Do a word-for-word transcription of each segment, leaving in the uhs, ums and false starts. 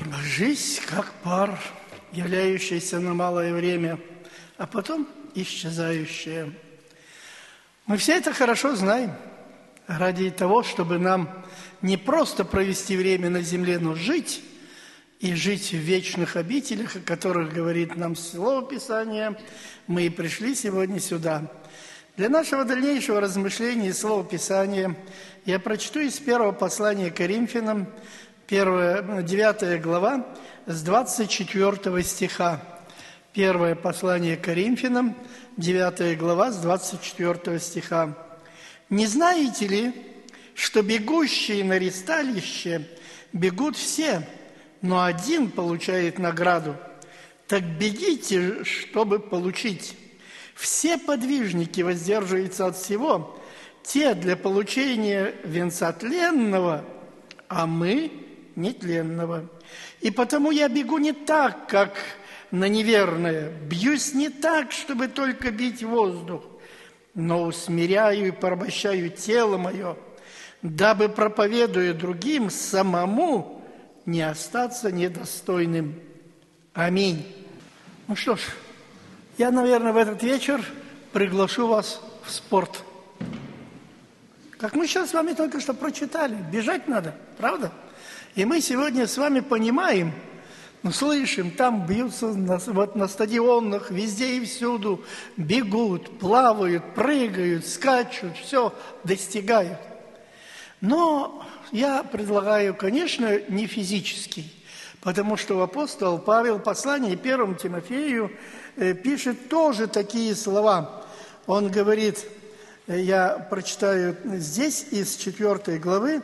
Жизнь как пар, являющийся на малое время, а потом исчезающая. Мы все это хорошо знаем. Ради того, чтобы нам не просто провести время на земле, но жить и жить в вечных обителях, о которых говорит нам Слово Писания, мы и пришли сегодня сюда. Для нашего дальнейшего размышления Слова Писания я прочту из первого послания к Коринфянам, девятая глава, с двадцать четвёртого стиха. Первое послание к Коринфянам, девятая глава, с двадцать четвёртого стиха. «Не знаете ли, что бегущие на ристалище бегут все, но один получает награду? Так бегите, чтобы получить. Все подвижники воздерживаются от всего, те для получения венца тленного, а мы нетленного. И потому я бегу не так, как на неверное, бьюсь не так, чтобы только бить воздух, но усмиряю и порабощаю тело мое, дабы, проповедуя другим, самому не остаться недостойным. Аминь». Ну что ж, я, наверное, в этот вечер приглашу вас в спорт. Как мы сейчас с вами только что прочитали, бежать надо, правда? И мы сегодня с вами понимаем, ну, слышим, там бьются на, вот на стадионах, везде и всюду, бегут, плавают, прыгают, скачут, все достигают. Но я предлагаю, конечно, не физический, потому что апостол Павел в послании первому Тимофею э, пишет тоже такие слова. Он говорит, я прочитаю здесь из четвёртой главы,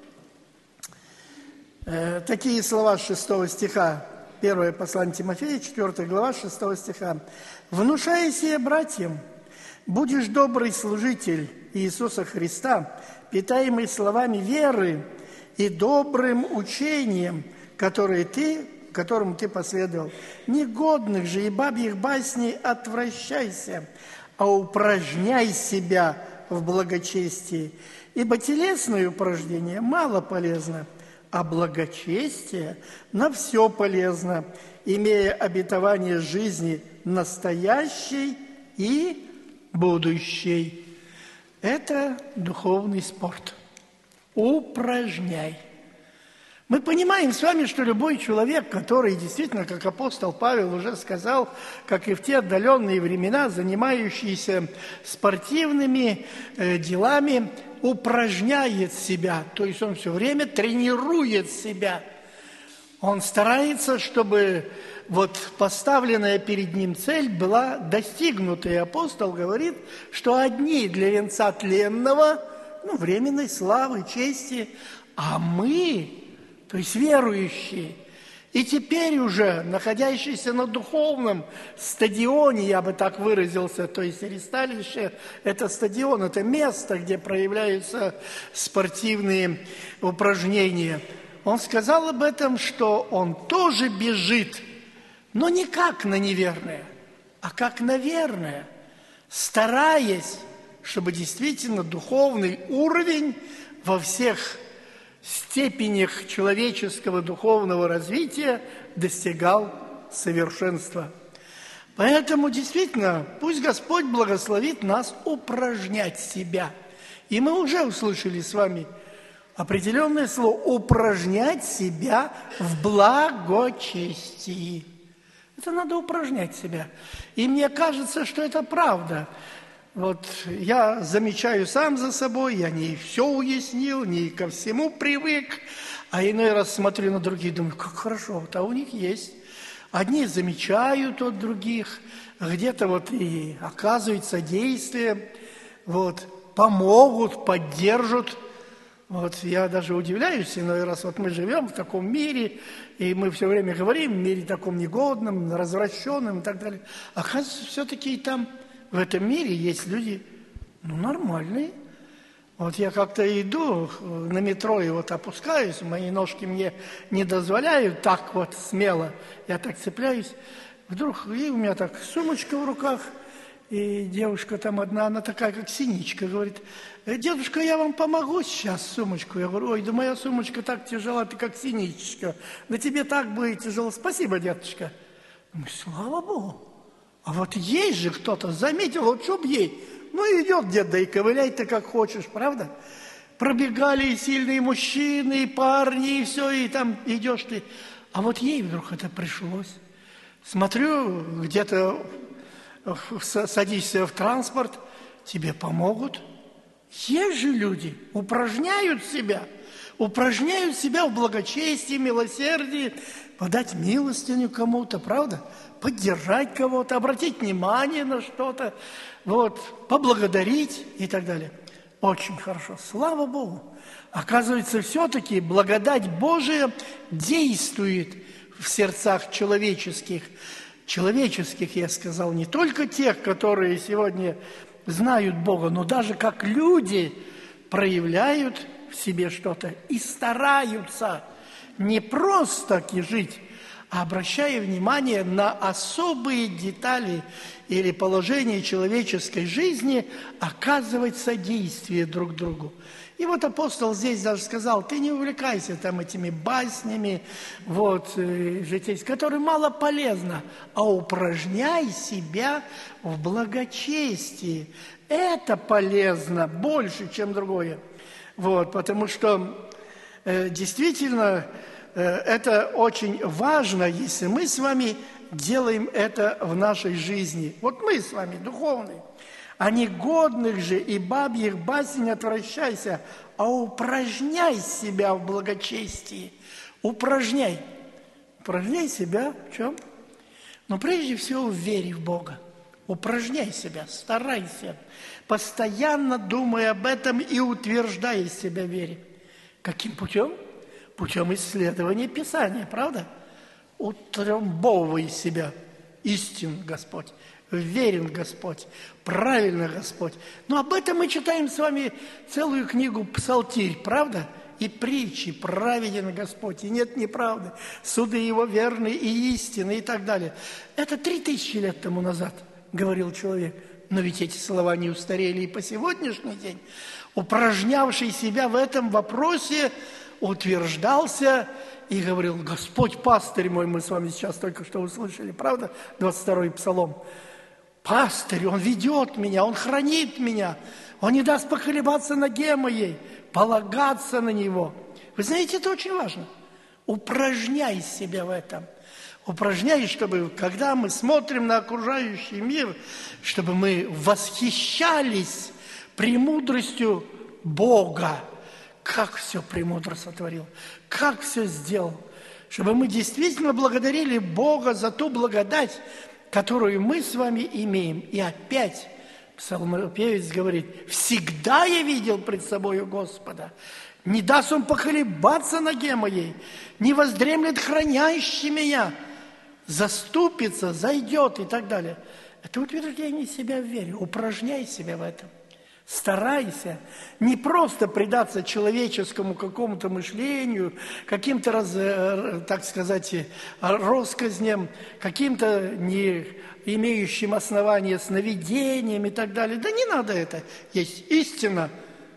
э, такие слова с шестого стиха. Первое послание Тимофея, четвёртая глава, шестого стиха. «Внушая сие братьям, будешь добрый служитель Иисуса Христа, питаемый словами веры и добрым учением, которые ты, которому ты последовал. Негодных же и бабьих басней отвращайся, а упражняй себя в благочестии, ибо телесное упражнение мало полезно, а благочестие на все полезно, имея обетование жизни настоящей и будущей». Это духовный спорт. Упражняй. Мы понимаем с вами, что любой человек, который действительно, как апостол Павел уже сказал, как и в те отдаленные времена, занимающийся спортивными э, делами, упражняет себя, то есть он все время тренирует себя. Он старается, чтобы вот поставленная перед ним цель была достигнута. И апостол говорит, что одни для венца тленного, ну, временной славы, чести, а мы, то есть верующие, и теперь уже находящиеся на духовном стадионе, я бы так выразился, то есть ристалище – это стадион, это место, где проявляются спортивные упражнения. Он сказал об этом, что он тоже бежит, но не как на неверное, а как на верное, стараясь, чтобы действительно духовный уровень во всех степенях человеческого духовного развития достигал совершенства. Поэтому действительно, пусть Господь благословит нас упражнять себя. И мы уже услышали с вами определенное слово «упражнять себя в благочестии». Это надо упражнять себя. И мне кажется, что это правда. Вот я замечаю сам за собой, я не все уяснил, не ко всему привык, а иной раз смотрю на других, думаю, как хорошо, вот, а у них есть. Одни замечают от других, где-то вот и оказывают содействие, вот, помогут, поддержат. Вот я даже удивляюсь, иной раз, вот мы живем в таком мире, и мы все время говорим, в мире таком негодном, развращенном и так далее. Оказывается, все-таки и там, в этом мире есть люди, ну, нормальные. Вот я как-то иду на метро и вот опускаюсь, мои ножки мне не дозволяют так вот смело, я так цепляюсь. Вдруг и у меня так сумочка в руках, и девушка там одна, она такая, как синичка, говорит: дедушка, я вам помогу сейчас сумочку. Я говорю: ой, да моя сумочка так тяжела, ты как синичка. Да тебе так будет тяжело. Спасибо, дедушка. Ну, слава Богу. А вот ей же кто-то заметил, вот чтоб ей. Ну, идет дед, да и ковыляй ты как хочешь, правда? Пробегали и сильные мужчины, и парни, и все, и там идешь ты. А вот ей вдруг это пришлось. Смотрю, где-то садишься в транспорт, тебе помогут. Есть же люди, упражняют себя, упражняют себя в благочестии, милосердии, подать милостыню кому-то, правда? Поддержать кого-то, обратить внимание на что-то, вот, поблагодарить и так далее. Очень хорошо, слава Богу. Оказывается, все-таки благодать Божия действует в сердцах человеческих. Человеческих, я сказал, не только тех, которые сегодня знают Бога, но даже как люди проявляют в себе что-то и стараются не просто-таки жить, а обращая внимание на особые детали или положения человеческой жизни, оказывать содействие друг другу. И вот апостол здесь даже сказал: ты не увлекайся там этими баснями, вот, э, житейскими, которые мало полезно, а упражняй себя в благочестии. Это полезно больше, чем другое. Вот, потому что э, действительно э, это очень важно, если мы с вами делаем это в нашей жизни. Вот мы с вами духовные. А негодных же и бабьих басен не отвращайся, а упражняй себя в благочестии. Упражняй. Упражняй себя в чем? Но прежде всего в вере в Бога. Упражняй себя, старайся, постоянно думай об этом и утверждай себя в вере. Каким путем? Путем исследования Писания, правда? Утрамбовывай себя. Истин Господь. Верен Господь, правильно Господь. Но об этом мы читаем с вами целую книгу «Псалтирь», правда? И притчи: праведен Господь, и нет неправды, суды Его верны и истинны, и так далее. Это три тысячи лет тому назад говорил человек. Но ведь эти слова не устарели и по сегодняшний день. Упражнявший себя в этом вопросе утверждался и говорил: Господь пастырь мой, мы с вами сейчас только что услышали, правда? двадцать второй Псалом. Пастырь, Он ведет меня, Он хранит меня, Он не даст поколебаться ноге моей, полагаться на Него. Вы знаете, это очень важно. Упражняй себя в этом. Упражняй, чтобы, когда мы смотрим на окружающий мир, чтобы мы восхищались премудростью Бога. Как все премудро сотворил, как все сделал. Чтобы мы действительно благодарили Бога за ту благодать, которую мы с вами имеем. И опять псалмопевец говорит: «Всегда я видел пред собою Господа, не даст Он поколебаться ноге моей, не воздремлет хранящий меня, заступится, зайдет» и так далее. Это утверждение себя в вере. Упражняй себя в этом. Старайся не просто предаться человеческому какому-то мышлению, каким-то, раз, так сказать, россказням, каким-то не имеющим основания сновидениям и так далее. Да не надо это. Есть истина,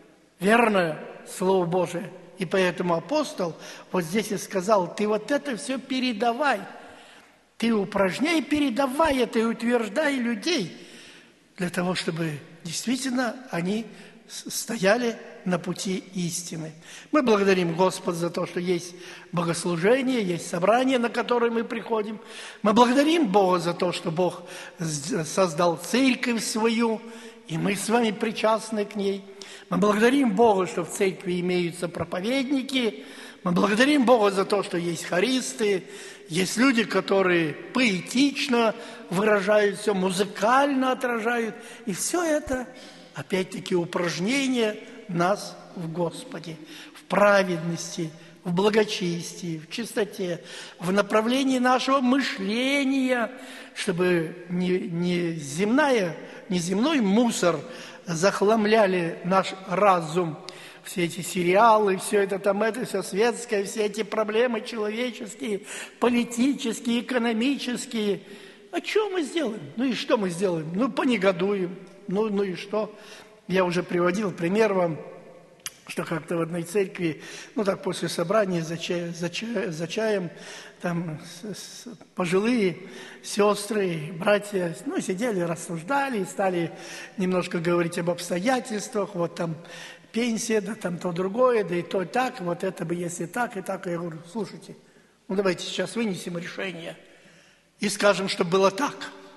верное Слово Божие. И поэтому апостол вот здесь и сказал: ты вот это все передавай. Ты упражняй, передавай это и утверждай людей для того, чтобы действительно они стояли на пути истины. Мы благодарим Господа за то, что есть богослужение, есть собрание, на которое мы приходим. Мы благодарим Бога за то, что Бог создал церковь свою, и мы с вами причастны к ней. Мы благодарим Бога, что в церкви имеются проповедники. Мы благодарим Бога за то, что есть хористы, есть люди, которые поэтично выражают все, музыкально отражают. И все это, опять-таки, упражнение нас в Господе, в праведности, в благочестии, в чистоте, в направлении нашего мышления, чтобы не, не, земная, не земной мусор захламляли наш разум. Все эти сериалы, все это там, это все светское, все эти проблемы человеческие, политические, экономические. А что мы сделаем? Ну и что мы сделаем? Ну, понегодуем. Ну, ну и что? Я уже приводил пример вам, что как-то в одной церкви, ну так после собрания за, чай, за, чай, за чаем, там с, с, пожилые сестры, братья, ну сидели, рассуждали, стали немножко говорить об обстоятельствах, вот там пенсия, да там то другое, да и то и так, вот это бы если так и так. Я говорю, слушайте, ну давайте сейчас вынесем решение и скажем, что было так.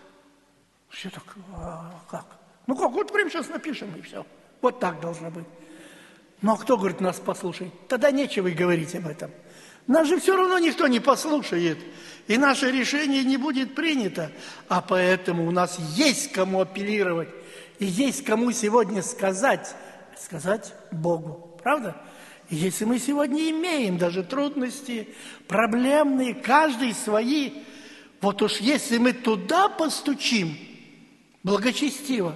Все так, а как? Ну как, вот прямо сейчас напишем и все. Вот так должно быть. Ну а кто, говорит, нас послушает? Тогда нечего и говорить об этом. Нас же все равно никто не послушает. И наше решение не будет принято. А поэтому у нас есть кому апеллировать. И есть кому сегодня сказать. Сказать Богу. Правда? И если мы сегодня имеем даже трудности, проблемные, каждый свои, вот уж если мы туда постучим, благочестиво,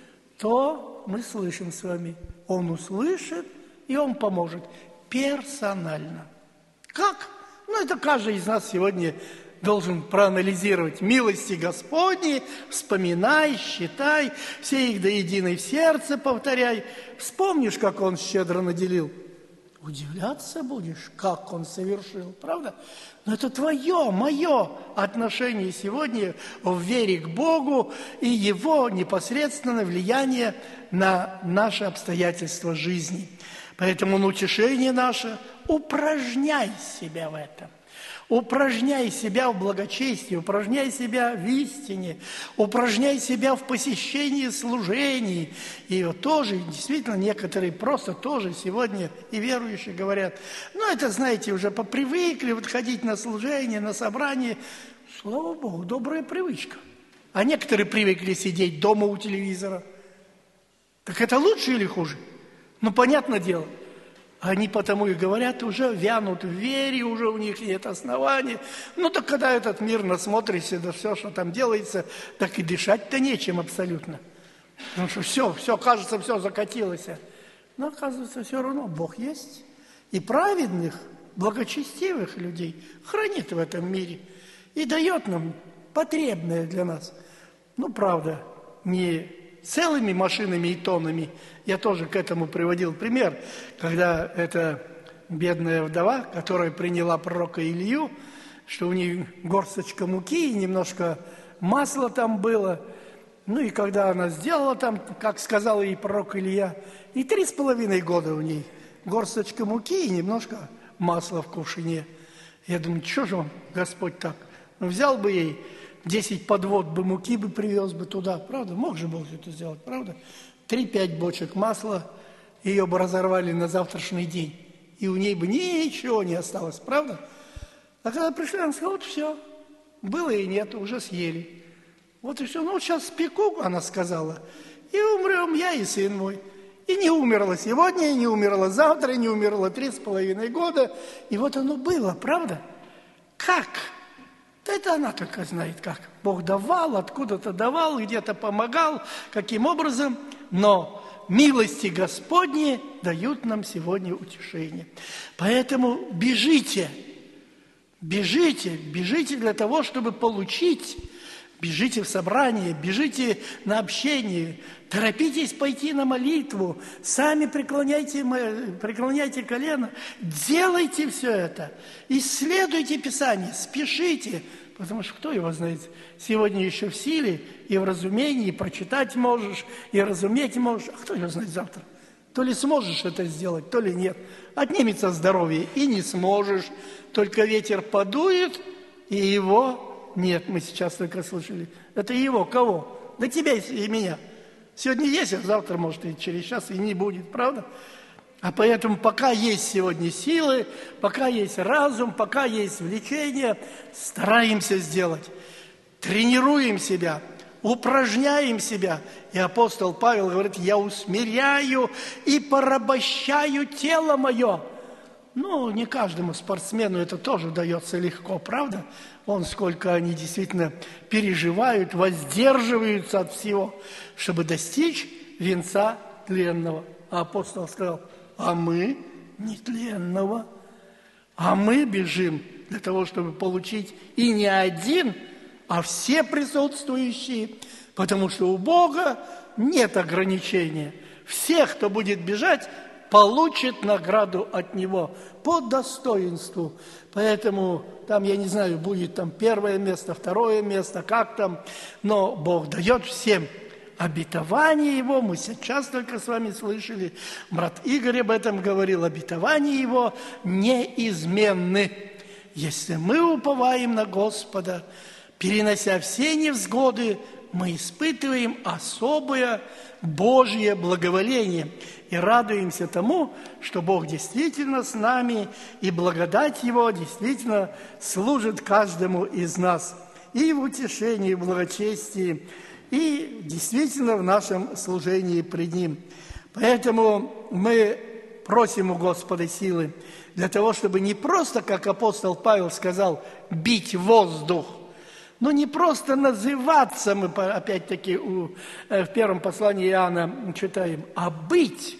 то мы слышим с вами. Он услышит, и Он поможет персонально. Как? Ну, это каждый из нас сегодня должен проанализировать. Милости Господни, вспоминай, считай, все их до единой в сердце повторяй. Вспомнишь, как Он щедро наделил. Удивляться будешь, как Он совершил, правда? Но это твое, мое отношение сегодня в вере к Богу и Его непосредственное влияние на наши обстоятельства жизни. Поэтому на утешение наше упражняй себя в этом. Упражняй себя в благочестии, упражняй себя в истине, упражняй себя в посещении служений. И вот тоже, действительно, некоторые просто тоже сегодня и верующие говорят, ну, это, знаете, уже попривыкли вот ходить на служение, на собрание. Слава Богу, добрая привычка. А некоторые привыкли сидеть дома у телевизора. Так это лучше или хуже? Ну, понятное дело. Они потому и говорят, уже вянут в вере, уже у них нет оснований. Ну, так когда этот мир насмотришься, да все, что там делается, так и дышать-то нечем абсолютно. Потому что все, все, кажется, все закатилось. Но, оказывается, все равно Бог есть. И праведных, благочестивых людей хранит в этом мире. И дает нам потребное для нас. Ну, правда, не целыми машинами и тоннами. Я тоже к этому приводил пример, когда эта бедная вдова, которая приняла пророка Илью, что у нее горсточка муки и немножко масла там было. Ну и когда она сделала там, как сказал ей пророк Илья, и три с половиной года у ней горсточка муки и немножко масла в кувшине. Я думаю, что же он, Господь, так? Ну, взял бы ей десять подвод бы муки бы привез бы туда, правда? Мог же Бог это сделать, правда? Три-пять бочек масла, ее бы разорвали на завтрашний день, и у ней бы ничего не осталось, правда? А когда пришли, она сказала, вот все, было и нет, уже съели. Вот и все, ну вот сейчас спеку, она сказала, и умрем я и сын мой. И не умерла сегодня, и не умерла завтра, и не умерла три с половиной года. И вот оно было, правда? Как? Да это она только знает как. Бог давал, откуда-то давал, где-то помогал, каким образом. Но милости Господни дают нам сегодня утешение. Поэтому бежите, бежите, бежите для того, чтобы получить. Бежите в собрание, бежите на общение, торопитесь пойти на молитву, сами преклоняйте, преклоняйте колено, делайте все это, исследуйте Писание, спешите, потому что кто его знает, сегодня еще в силе и в разумении, и прочитать можешь, и разуметь можешь, а кто его знает завтра? То ли сможешь это сделать, то ли нет. Отнимется здоровье и не сможешь, только ветер подует, и его... Нет, мы сейчас только слышали. Это его, кого? Да тебя и меня. Сегодня есть, а завтра, может, и через час и не будет, правда? А поэтому пока есть сегодня силы, пока есть разум, пока есть влечение, стараемся сделать. Тренируем себя, упражняем себя. И апостол Павел говорит, я усмиряю и порабощаю тело мое. Ну, не каждому спортсмену это тоже дается легко, правда? Вон сколько они действительно переживают, воздерживаются от всего, чтобы достичь венца тленного. А апостол сказал, а мы нетленного, а мы бежим для того, чтобы получить и не один, а все присутствующие, потому что у Бога нет ограничения. Все, кто будет бежать, получит награду от Него по достоинству. Поэтому там, я не знаю, будет там первое место, второе место, как там, но Бог дает всем обетование Его. Мы сейчас только с вами слышали, брат Игорь об этом говорил, обетование Его неизменны. Если мы уповаем на Господа, перенося все невзгоды, мы испытываем особое Божье благоволение и радуемся тому, что Бог действительно с нами, и благодать Его действительно служит каждому из нас и в утешении, и в благочестии, и действительно в нашем служении пред Ним. Поэтому мы просим у Господа силы для того, чтобы не просто, как апостол Павел сказал, бить воздух, но не просто называться, мы опять-таки у, в первом послании Иоанна читаем, а быть,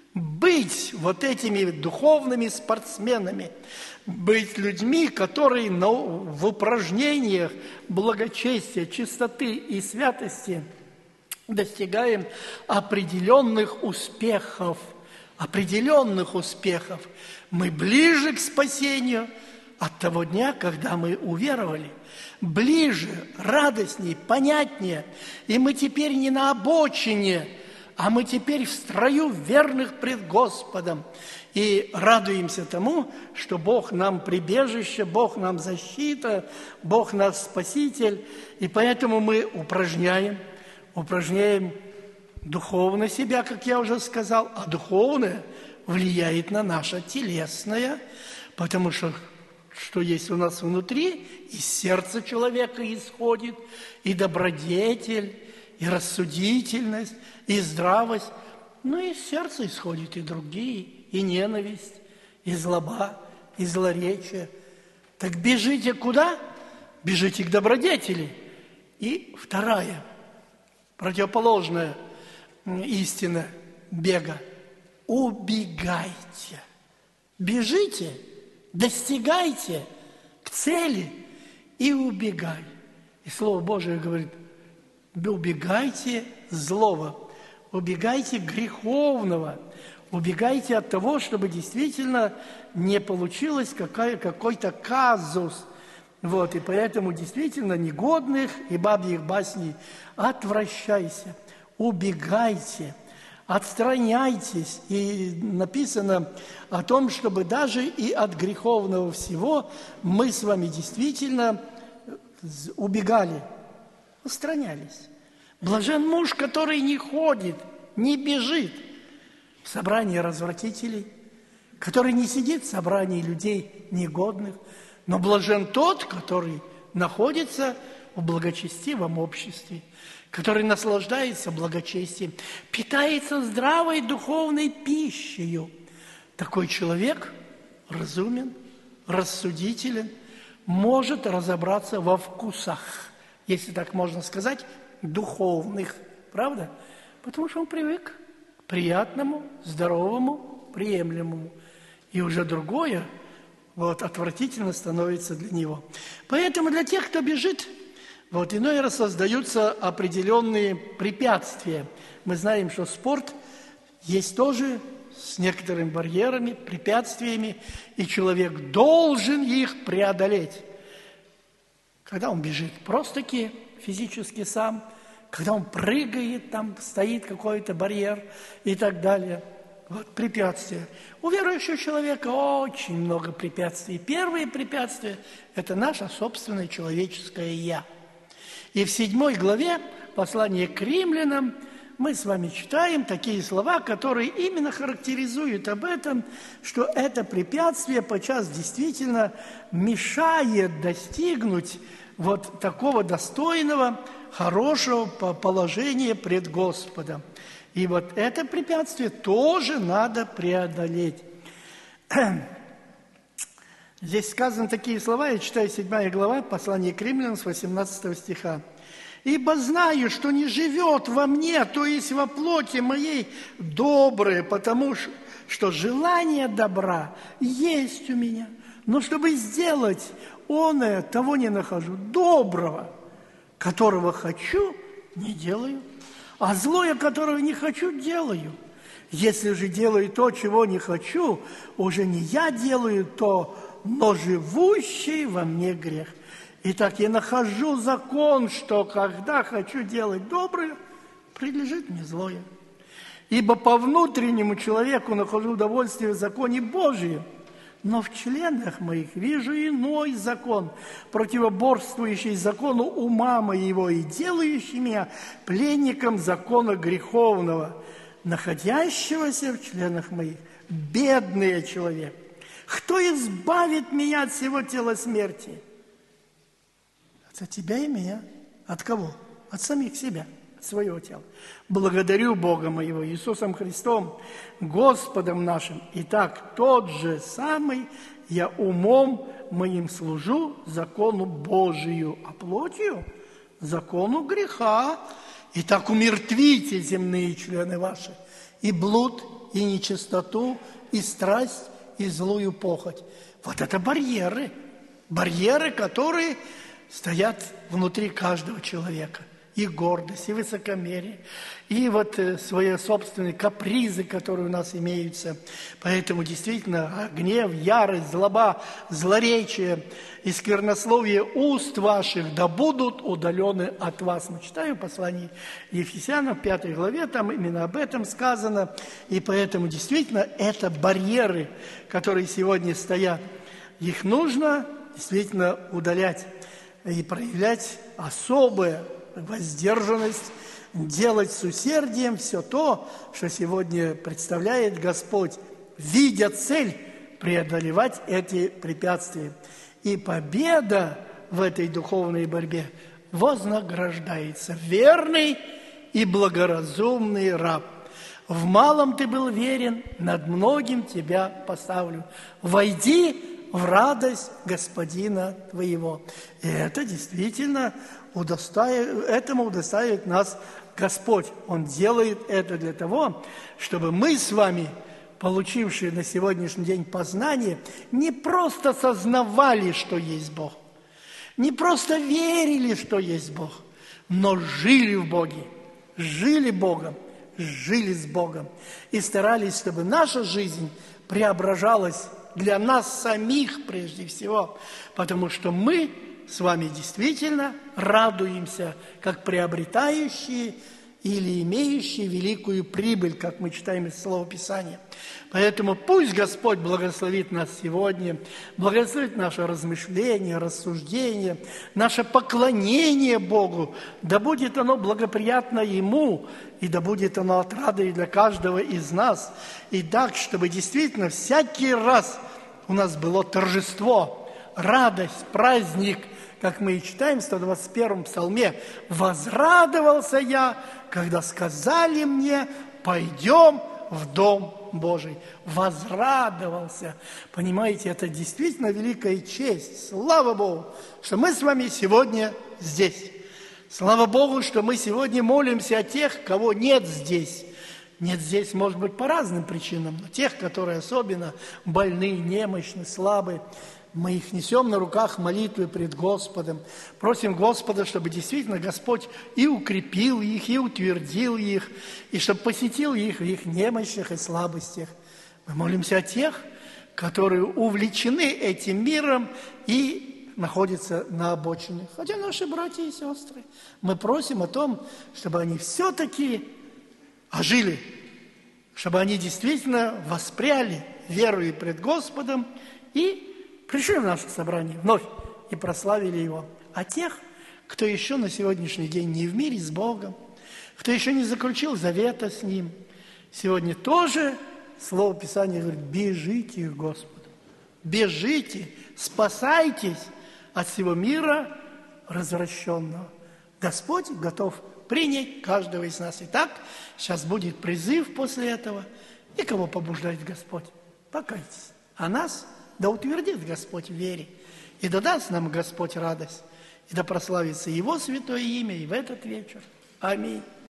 быть вот этими духовными спортсменами, быть людьми, которые в упражнениях благочестия, чистоты и святости достигаем определенных успехов, определенных успехов. Мы ближе к спасению от того дня, когда мы уверовали. Ближе, радостнее, понятнее. И мы теперь не на обочине, а мы теперь в строю верных пред Господом. И радуемся тому, что Бог нам прибежище, Бог нам защита, Бог наш спаситель. И поэтому мы упражняем, упражняем духовно себя, как я уже сказал, а духовное влияет на наше телесное, потому что что есть у нас внутри, из сердца человека исходит и добродетель, и рассудительность, и здравость. Но из сердца исходит и другие, и ненависть, и злоба, и злоречие. Так бежите куда? Бежите к добродетели. И вторая, противоположная истина бега. Убегайте. Бежите, достигайте к цели и убегай. И Слово Божие говорит, убегайте злого, убегайте греховного, убегайте от того, чтобы действительно не получилось какая, какой-то казус. Вот, и поэтому действительно негодных и бабьих басней отвращайся, убегайте, отстраняйтесь. И написано о том, чтобы даже и от греховного всего мы с вами действительно убегали, устранялись. Блажен муж, который не ходит, не бежит в собрании развратителей, который не сидит в собрании людей негодных, но блажен тот, который находится в благочестивом обществе, который наслаждается благочестием, питается здравой духовной пищей. Такой человек разумен, рассудителен, может разобраться во вкусах, если так можно сказать, духовных. Правда? Потому что он привык к приятному, здоровому, приемлемому. И уже другое вот, отвратительно становится для него. Поэтому для тех, кто бежит, вот, иной раз создаются определенные препятствия. Мы знаем, что спорт есть тоже с некоторыми барьерами, препятствиями, и человек должен их преодолеть. Когда он бежит просто-таки физически сам, когда он прыгает, там стоит какой-то барьер и так далее. Вот препятствия. У верующего человека очень много препятствий. Первые препятствия – это наше собственное человеческое «я». И в седьмой главе послания к римлянам мы с вами читаем такие слова, которые именно характеризуют об этом, что это препятствие подчас действительно мешает достигнуть вот такого достойного, хорошего положения пред Господом. И вот это препятствие тоже надо преодолеть. Здесь сказаны такие слова, я читаю седьмая глава, послание к римлянам с восемнадцатого стиха. «Ибо знаю, что не живет во мне, то есть во плоти моей, доброе, потому что желание добра есть у меня. Но чтобы сделать оное, того не нахожу, доброго». которого хочу, не делаю, а злое, которого не хочу, делаю. Если же делаю то, чего не хочу, уже не я делаю то, но живущий во мне грех. Итак, я нахожу закон, что когда хочу делать доброе, прилежит мне злое. Ибо по внутреннему человеку нахожу удовольствие в законе Божьем, но в членах моих вижу иной закон, противоборствующий закону ума моего и делающий меня пленником закона греховного, находящегося в членах моих. Бедный я человек! Кто избавит меня от всего тела смерти? От тебя и меня. От кого? От самих себя, от своего тела. Благодарю Бога моего, Иисусом Христом, Господом нашим. Итак, тот же самый я умом моим служу закону Божию, а плотью закону греха. Итак, умертвите земные члены ваши, и блуд, и нечистоту, и страсть, и злую похоть. Вот это барьеры. Барьеры, которые стоят внутри каждого человека. И гордость, и высокомерие, и вот свои собственные капризы, которые у нас имеются. Поэтому действительно гнев, ярость, злоба, злоречие и сквернословие уст ваших да будут удалены от вас. Мы читаем послание Ефесянам, пятой главе, там именно об этом сказано. И поэтому действительно это барьеры, которые сегодня стоят. Их нужно действительно удалять и проявлять особое воздержанность, делать с усердием все то, что сегодня представляет Господь, видя цель преодолевать эти препятствия. И победа в этой духовной борьбе вознаграждается. Верный и благоразумный раб. В малом ты был верен, над многим тебя поставлю. Войди в радость Господина твоего. И это действительно удостаивает, этому удостаивает нас Господь. Он делает это для того, чтобы мы с вами, получившие на сегодняшний день познание, не просто сознавали, что есть Бог, не просто верили, что есть Бог, но жили в Боге, жили Богом, жили с Богом и старались, чтобы наша жизнь преображалась для нас самих прежде всего, потому что мы с вами действительно радуемся, как приобретающие или имеющие великую прибыль, как мы читаем из Слова Писания. Поэтому пусть Господь благословит нас сегодня, благословит наше размышление, рассуждение, наше поклонение Богу, да будет оно благоприятно Ему, и да будет оно отрадой для каждого из нас. И так, чтобы действительно всякий раз у нас было торжество, радость, праздник, как мы и читаем в сто двадцать первом псалме, «Возрадовался я, когда сказали мне, пойдем в Дом Божий». Возрадовался. Понимаете, это действительно великая честь. Слава Богу, что мы с вами сегодня здесь. Слава Богу, что мы сегодня молимся о тех, кого нет здесь. Нет здесь, может быть, по разным причинам, но тех, которые особенно больны, немощны, слабы, мы их несем на руках молитвы пред Господом. Просим Господа, чтобы действительно Господь и укрепил их, и утвердил их, и чтобы посетил их в их немощах и слабостях. Мы молимся о тех, которые увлечены этим миром и находятся на обочине. Хотя наши братья и сестры, мы просим о том, чтобы они все-таки ожили, чтобы они действительно воспряли верою пред Господом и пришли в наше собрание вновь и прославили Его. А тех, кто еще на сегодняшний день не в мире с Богом, кто еще не заключил завета с Ним, сегодня тоже Слово Писания говорит: бежите к Господу, бежите, спасайтесь от всего мира развращенного. Господь готов принять каждого из нас. Итак, сейчас будет призыв после этого. И кого побуждает Господь? Покайтесь. А нас да утвердит Господь в вере, и да даст нам Господь радость, и да прославится Его святое имя и в этот вечер. Аминь.